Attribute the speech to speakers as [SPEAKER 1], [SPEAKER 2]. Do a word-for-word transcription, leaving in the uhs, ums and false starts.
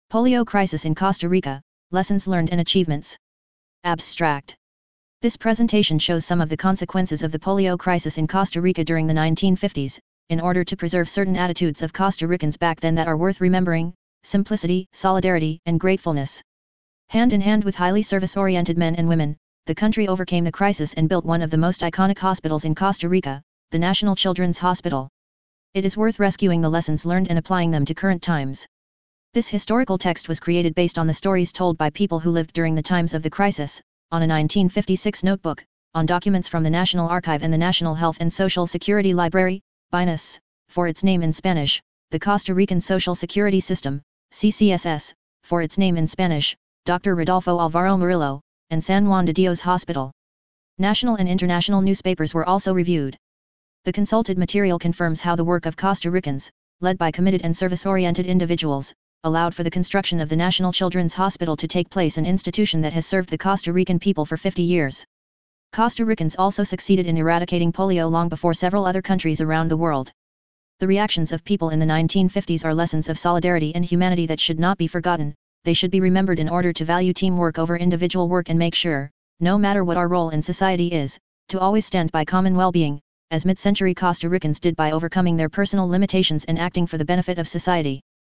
[SPEAKER 1] Polio crisis in Costa Rica, lessons learned and achievements. Abstract. This presentation shows some of the consequences of the polio crisis in Costa Rica during the nineteen fifties, in order to preserve certain attitudes of Costa Ricans back then that are worth remembering: simplicity, solidarity, and gratefulness. Hand in hand with highly service-oriented men and women, the country overcame the crisis and built one of the most iconic hospitals in Costa Rica, the National Children's Hospital. It is worth rescuing the lessons learned and applying them to current times. This historical text was created based on the stories told by people who lived during the times of the crisis, on a nineteen fifty-six notebook, on documents from the National Archive and the National Health and Social Security Library, B I N A S, for its name in Spanish, the Costa Rican Social Security System, C C S S, for its name in Spanish, Doctor Rodolfo Alvaro Murillo, and San Juan de Dios Hospital. National and international newspapers were also reviewed. The consulted material confirms how the work of Costa Ricans, led by committed and service-oriented individuals, allowed for the construction of the National Children's Hospital to take place, an institution that has served the Costa Rican people for fifty years. Costa Ricans also succeeded in eradicating polio long before several other countries around the world. The reactions of people in the nineteen fifties are lessons of solidarity and humanity that should not be forgotten. They should be remembered in order to value teamwork over individual work and make sure, no matter what our role in society is, to always stand by common well-being, as mid-century Costa Ricans did by overcoming their personal limitations and acting for the benefit of society.